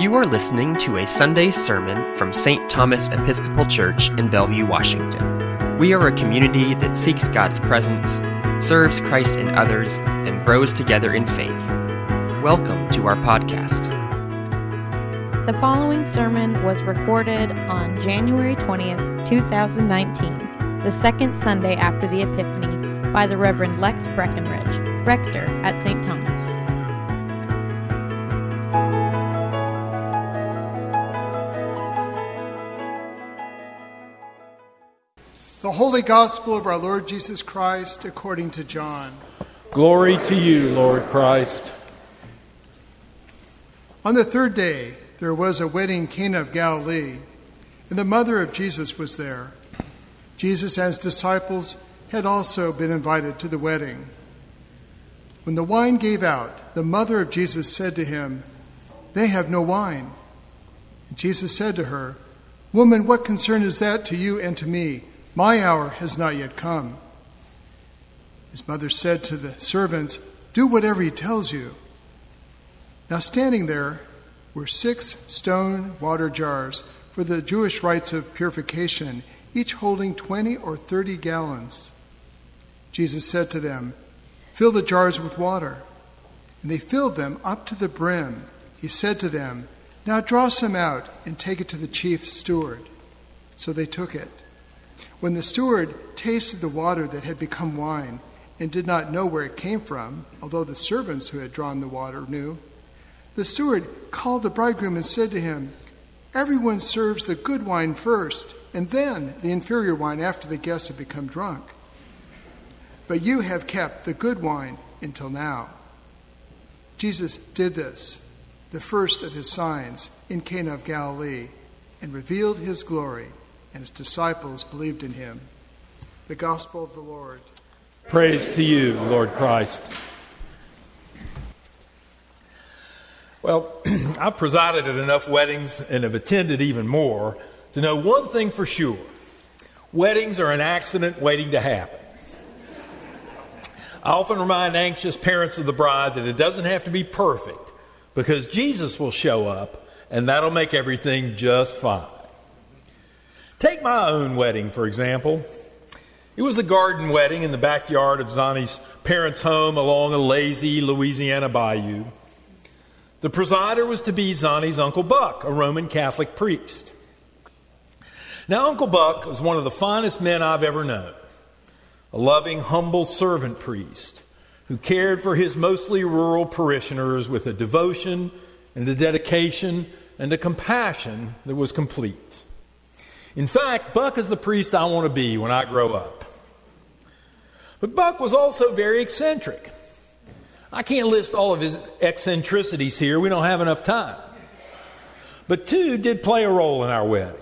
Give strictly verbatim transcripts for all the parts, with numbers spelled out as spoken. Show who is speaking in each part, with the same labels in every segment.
Speaker 1: You are listening to a Sunday sermon from Saint Thomas Episcopal Church in Bellevue, Washington. We are a community that seeks God's presence, serves Christ in others, and grows together in faith. Welcome to our podcast.
Speaker 2: The following sermon was recorded on January twentieth, twenty nineteen, the second Sunday after the Epiphany, by the Reverend Lex Breckenridge, rector at Saint Thomas.
Speaker 3: The Holy Gospel of our Lord Jesus Christ according to John.
Speaker 4: Glory to you, Lord Christ.
Speaker 3: On the third day, there was a wedding in Cana of Galilee, and the mother of Jesus was there. Jesus and his disciples had also been invited to the wedding. When the wine gave out, the mother of Jesus said to him, "They have no wine." And Jesus said to her, "Woman, what concern is that to you and to me? My hour has not yet come." His mother said to the servants, "Do whatever he tells you." Now standing there were six stone water jars for the Jewish rites of purification, each holding twenty or thirty gallons. Jesus said to them, "Fill the jars with water." And they filled them up to the brim. He said to them, "Now draw some out and take it to the chief steward." So they took it. When the steward tasted the water that had become wine and did not know where it came from, although the servants who had drawn the water knew, the steward called the bridegroom and said to him, "Everyone serves the good wine first, and then the inferior wine after the guests have become drunk. But you have kept the good wine until now." Jesus did this, the first of his signs, in Cana of Galilee, and revealed his glory, and his disciples believed in him. The Gospel of the Lord.
Speaker 4: Praise to you, Lord Christ. Well, I've presided at enough weddings and have attended even more to know one thing for sure. Weddings are an accident waiting to happen. I often remind anxious parents of the bride that it doesn't have to be perfect because Jesus will show up and that'll make everything just fine. Take my own wedding, for example. It was a garden wedding in the backyard of Zani's parents' home along a lazy Louisiana bayou. The presider was to be Zani's Uncle Buck, a Roman Catholic priest. Now, Uncle Buck was one of the finest men I've ever known. A loving, humble servant priest who cared for his mostly rural parishioners with a devotion and a dedication and a compassion that was complete. In fact, Buck is the priest I want to be when I grow up. But Buck was also very eccentric. I can't list all of his eccentricities here. We don't have enough time. But two did play a role in our wedding.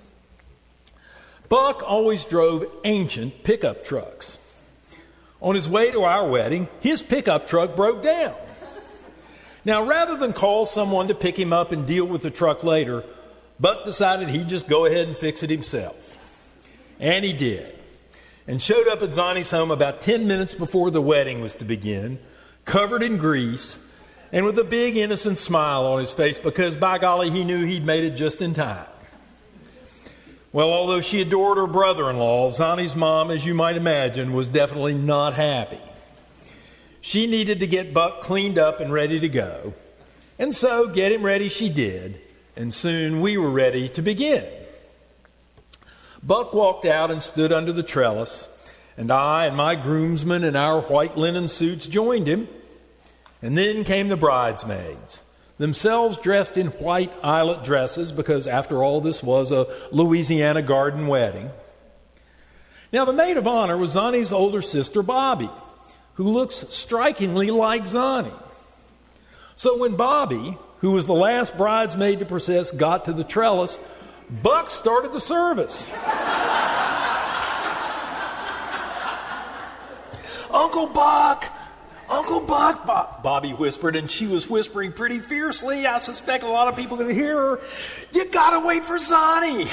Speaker 4: Buck always drove ancient pickup trucks. On his way to our wedding, his pickup truck broke down. Now, rather than call someone to pick him up and deal with the truck later, Buck decided he'd just go ahead and fix it himself. And he did. And showed up at Zani's home about ten minutes before the wedding was to begin, covered in grease, and with a big innocent smile on his face because, by golly, he knew he'd made it just in time. Well, although she adored her brother-in-law, Zani's mom, as you might imagine, was definitely not happy. She needed to get Buck cleaned up and ready to go. And so, get him ready she did. And soon we were ready to begin. Buck walked out and stood under the trellis, and I and my groomsmen in our white linen suits joined him. And then came the bridesmaids, themselves dressed in white eyelet dresses, because after all, this was a Louisiana garden wedding. Now, the maid of honor was Zani's older sister, Bobby, who looks strikingly like Zani. So when Bobby, who was the last bridesmaid to process, got to the trellis, Buck started the service. "Uncle Buck! Uncle Buck!" Bo- Bobby whispered, and she was whispering pretty fiercely. I suspect a lot of people could hear her. "You gotta wait for Zani!"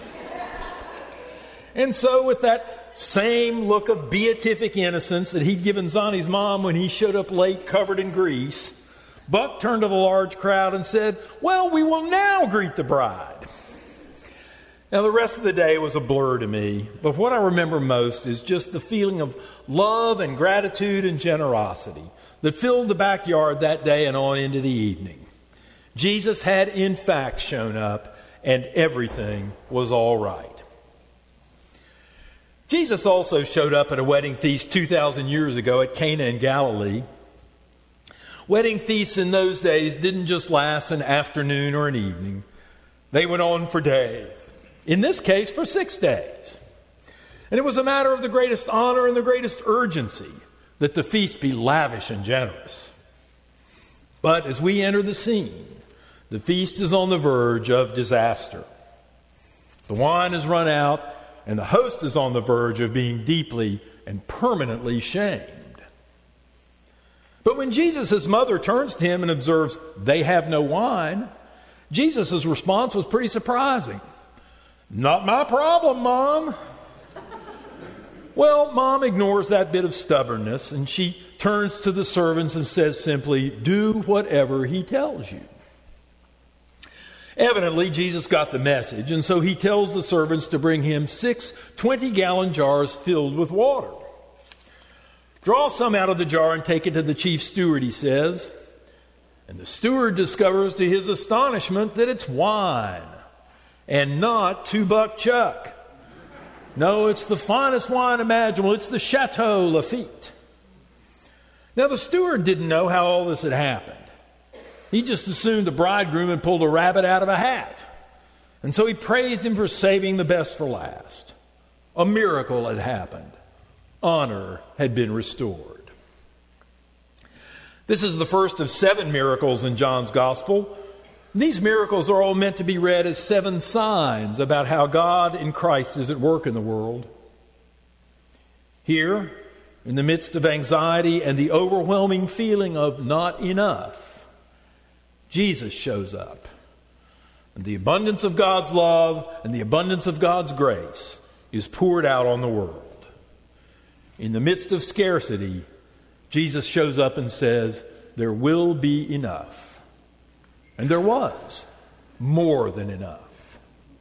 Speaker 4: And so with that same look of beatific innocence that he'd given Zani's mom when he showed up late covered in grease, Buck turned to the large crowd and said, "Well, we will now greet the bride." Now, the rest of the day was a blur to me, but what I remember most is just the feeling of love and gratitude and generosity that filled the backyard that day and on into the evening. Jesus had, in fact, shown up, and everything was all right. Jesus also showed up at a wedding feast two thousand years ago at Cana in Galilee. Wedding feasts in those days didn't just last an afternoon or an evening. They went on for days. In this case, for six days. And it was a matter of the greatest honor and the greatest urgency that the feast be lavish and generous. But as we enter the scene, the feast is on the verge of disaster. The wine has run out, and the host is on the verge of being deeply and permanently shamed. But when Jesus' mother turns to him and observes they have no wine, Jesus' response was pretty surprising. "Not my problem, Mom." Well, Mom ignores that bit of stubbornness, and she turns to the servants and says simply, "Do whatever he tells you." Evidently, Jesus got the message, and so he tells the servants to bring him six twenty-gallon jars filled with water. "Draw some out of the jar and take it to the chief steward," he says. And the steward discovers to his astonishment that it's wine. And not two-buck Chuck. No, it's the finest wine imaginable. It's the Chateau Lafite. Now, the steward didn't know how all this had happened. He just assumed the bridegroom had pulled a rabbit out of a hat. And so he praised him for saving the best for last. A miracle had happened. Honor had been restored. This is the first of seven miracles in John's Gospel. These miracles are all meant to be read as seven signs about how God in Christ is at work in the world. Here, in the midst of anxiety and the overwhelming feeling of not enough, Jesus shows up. And the abundance of God's love and the abundance of God's grace is poured out on the world. In the midst of scarcity, Jesus shows up and says, "There will be enough." And there was more than enough.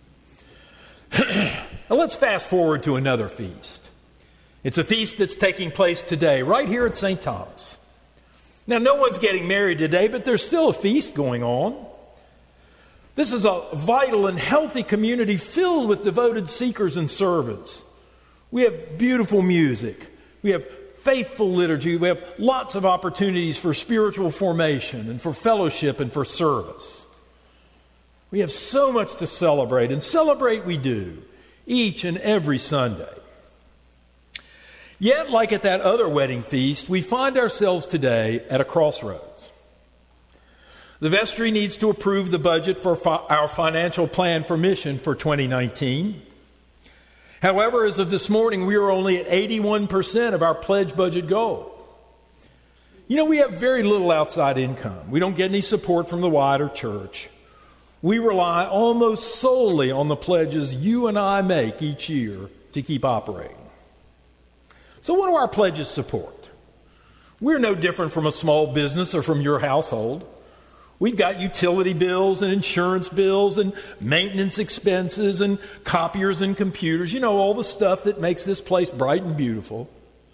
Speaker 4: Now let's fast forward to another feast. It's a feast that's taking place today, right here at Saint Thomas. Now, no one's getting married today, but there's still a feast going on. This is a vital and healthy community filled with devoted seekers and servants. We have beautiful music. We have faithful liturgy. We have lots of opportunities for spiritual formation and for fellowship and for service. We have so much to celebrate, and celebrate we do each and every Sunday. Yet, like at that other wedding feast, we find ourselves today at a crossroads. The vestry needs to approve the budget for fi- our financial plan for mission for twenty nineteen. However, as of this morning, we are only at eighty-one percent of our pledge budget goal. You know, we have very little outside income. We don't get any support from the wider church. We rely almost solely on the pledges you and I make each year to keep operating. So what do our pledges support? We're no different from a small business or from your household. We've got utility bills and insurance bills and maintenance expenses and copiers and computers. You know, all the stuff that makes this place bright and beautiful.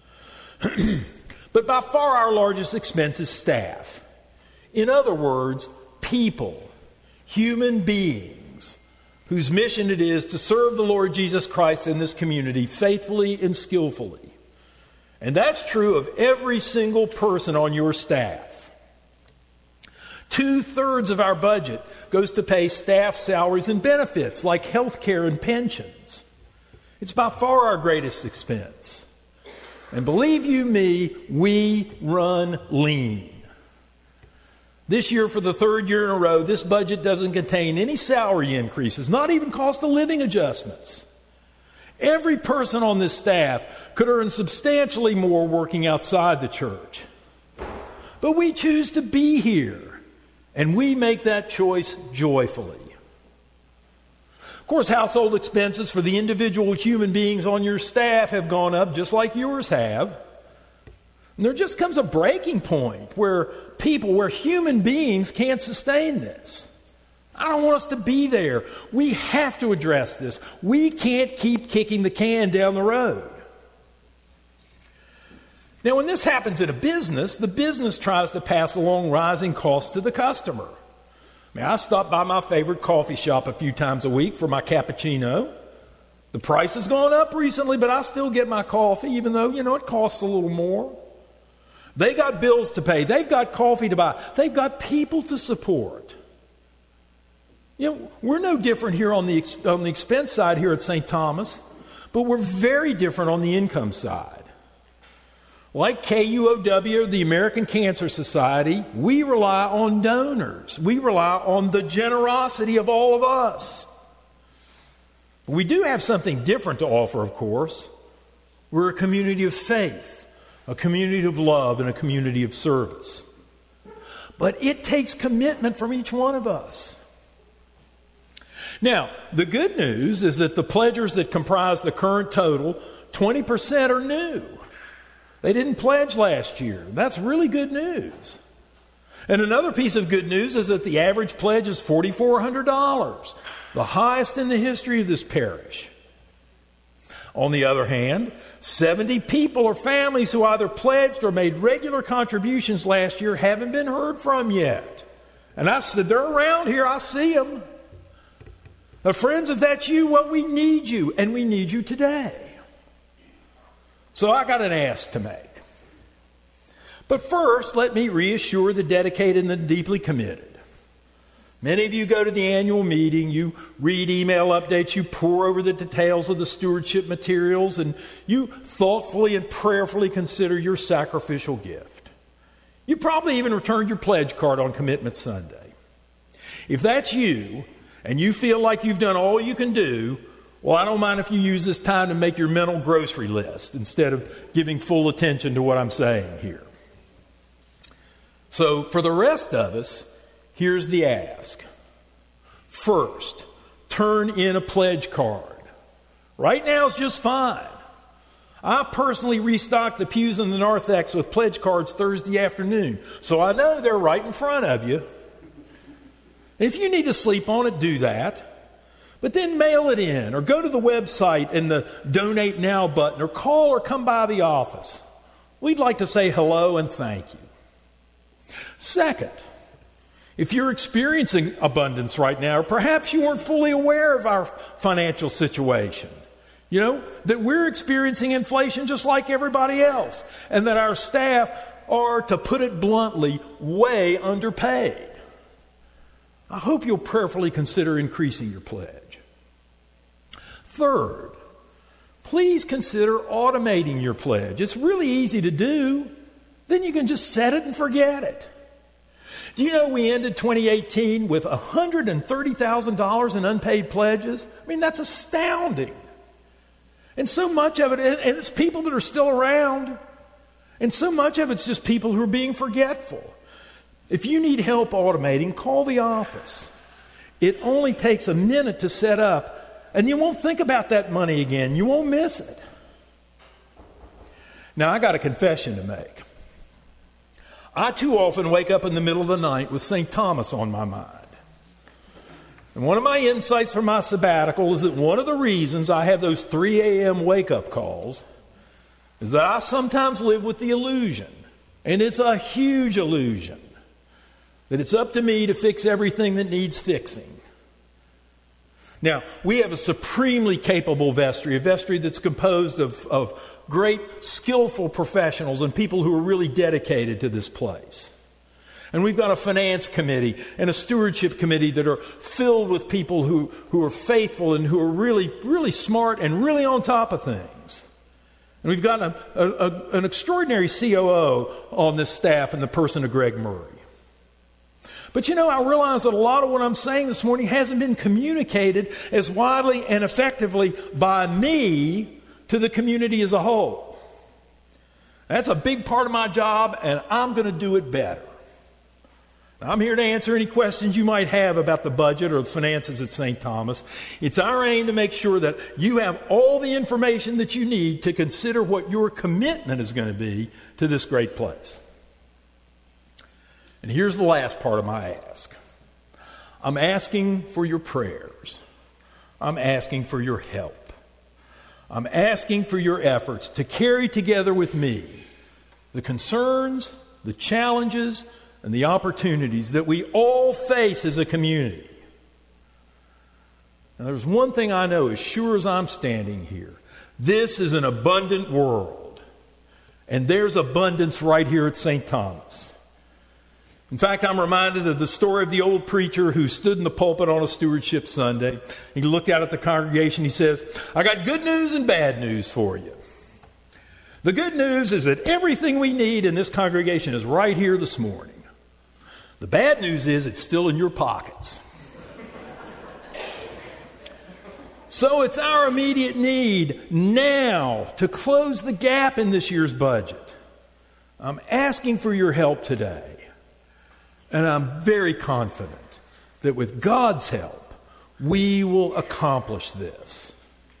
Speaker 4: But by far our largest expense is staff. In other words, people, human beings, whose mission it is to serve the Lord Jesus Christ in this community faithfully and skillfully. And that's true of every single person on your staff. Two-thirds of our budget goes to pay staff salaries and benefits like health care and pensions. It's by far our greatest expense. And believe you me, we run lean. This year, for the third year in a row, this budget doesn't contain any salary increases, not even cost of living adjustments. Every person on this staff could earn substantially more working outside the church. But we choose to be here. And we make that choice joyfully. Of course, household expenses for the individual human beings on your staff have gone up just like yours have. And there just comes a breaking point where people, where human beings can't sustain this. I don't want us to be there. We have to address this. We can't keep kicking the can down the road. Now, when this happens in a business, the business tries to pass along rising costs to the customer. I mean, I stop by my favorite coffee shop a few times a week for my cappuccino. The price has gone up recently, but I still get my coffee, even though, you know, it costs a little more. They got bills to pay. They've got coffee to buy. They've got people to support. You know, we're no different here on the, on the expense side here at Saint Thomas, but we're very different on the income side. Like K U O W, the American Cancer Society, we rely on donors. We rely on the generosity of all of us. We do have something different to offer, of course. We're a community of faith, a community of love, and a community of service. But it takes commitment from each one of us. Now, the good news is that the pledgers that comprise the current total, twenty percent are new. They didn't pledge last year. That's really good news. And another piece of good news is that the average pledge is four thousand four hundred dollars, the highest in the history of this parish. On the other hand, seventy people or families who either pledged or made regular contributions last year haven't been heard from yet. And I said, they're around here. I see them. Now, friends, if that's you, well, we need you, and we need you today. So I got an ask to make. But first, let me reassure the dedicated and the deeply committed. Many of you go to the annual meeting, you read email updates, you pore over the details of the stewardship materials, and you thoughtfully and prayerfully consider your sacrificial gift. You probably even returned your pledge card on Commitment Sunday. If that's you, and you feel like you've done all you can do, well, I don't mind if you use this time to make your mental grocery list instead of giving full attention to what I'm saying here. So for the rest of us, here's the ask. First, turn in a pledge card. Right now is just fine. I personally restocked the pews in the narthex with pledge cards Thursday afternoon, so I know they're right in front of you. If you need to sleep on it, do that. But then mail it in, or go to the website and the Donate Now button, or call or come by the office. We'd like to say hello and thank you. Second, if you're experiencing abundance right now, or perhaps you weren't fully aware of our financial situation, you know, that we're experiencing inflation just like everybody else, and that our staff are, to put it bluntly, way underpaid. I hope you'll prayerfully consider increasing your pledge. Third, please consider automating your pledge. It's really easy to do. Then you can just set it and forget it. Do you know we ended twenty eighteen with one hundred thirty thousand dollars in unpaid pledges? I mean, that's astounding. And so much of it, and it's people that are still around, and so much of it's just people who are being forgetful. If you need help automating, call the office. It only takes a minute to set up, and you won't think about that money again. You won't miss it. Now, I got a confession to make. I too often wake up in the middle of the night with Saint Thomas on my mind. And one of my insights from my sabbatical is that one of the reasons I have those three a.m. wake-up calls is that I sometimes live with the illusion, and it's a huge illusion, that it's up to me to fix everything that needs fixing. Now, we have a supremely capable vestry, a vestry that's composed of, of great, skillful professionals and people who are really dedicated to this place. And we've got a finance committee and a stewardship committee that are filled with people who, who are faithful and who are really, really smart and really on top of things. And we've got a, a, a, an extraordinary C O O on this staff in the person of Greg Murray. But you know, I realize that a lot of what I'm saying this morning hasn't been communicated as widely and effectively by me to the community as a whole. That's a big part of my job, and I'm going to do it better. I'm here to answer any questions you might have about the budget or the finances at Saint Thomas. It's our aim to make sure that you have all the information that you need to consider what your commitment is going to be to this great place. And here's the last part of my ask. I'm asking for your prayers. I'm asking for your help. I'm asking for your efforts to carry together with me the concerns, the challenges, and the opportunities that we all face as a community. Now, there's one thing I know as sure as I'm standing here. This is an abundant world. And there's abundance right here at Saint Thomas. In fact, I'm reminded of the story of the old preacher who stood in the pulpit on a stewardship Sunday. He looked out at the congregation. He says, I got good news and bad news for you. The good news is that everything we need in this congregation is right here this morning. The bad news is it's still in your pockets. So it's our immediate need now to close the gap in this year's budget. I'm asking for your help today. And I'm very confident that with God's help, we will accomplish this.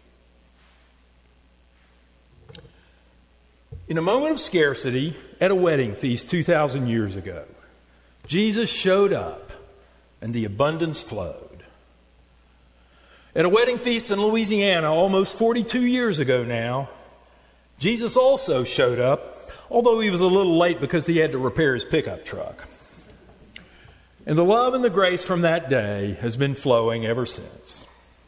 Speaker 4: In a moment of scarcity at a wedding feast two thousand years ago, Jesus showed up and the abundance flowed. At a wedding feast in Louisiana almost forty-two years ago now, Jesus also showed up, although he was a little late because he had to repair his pickup truck. And the love and the grace from that day has been flowing ever since.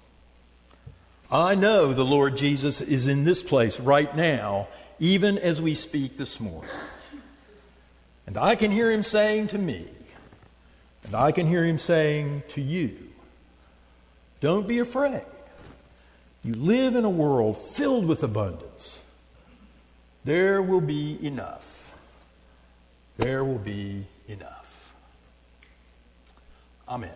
Speaker 4: I know the Lord Jesus is in this place right now, even as we speak this morning. And I can hear him saying to me, and I can hear him saying to you, don't be afraid. You live in a world filled with abundance. There will be enough. There will be enough. Amen.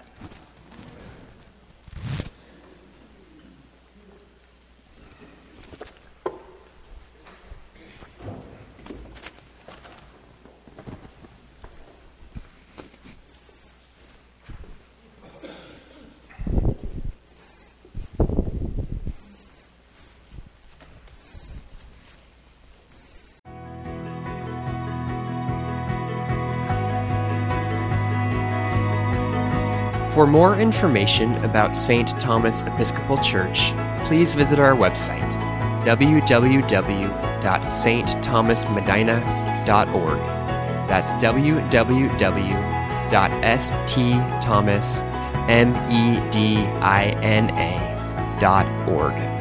Speaker 1: For more information about Saint Thomas Episcopal Church, please visit our website, w w w dot s t thomas medina dot org. That's w w w dot s t thomas medina dot org.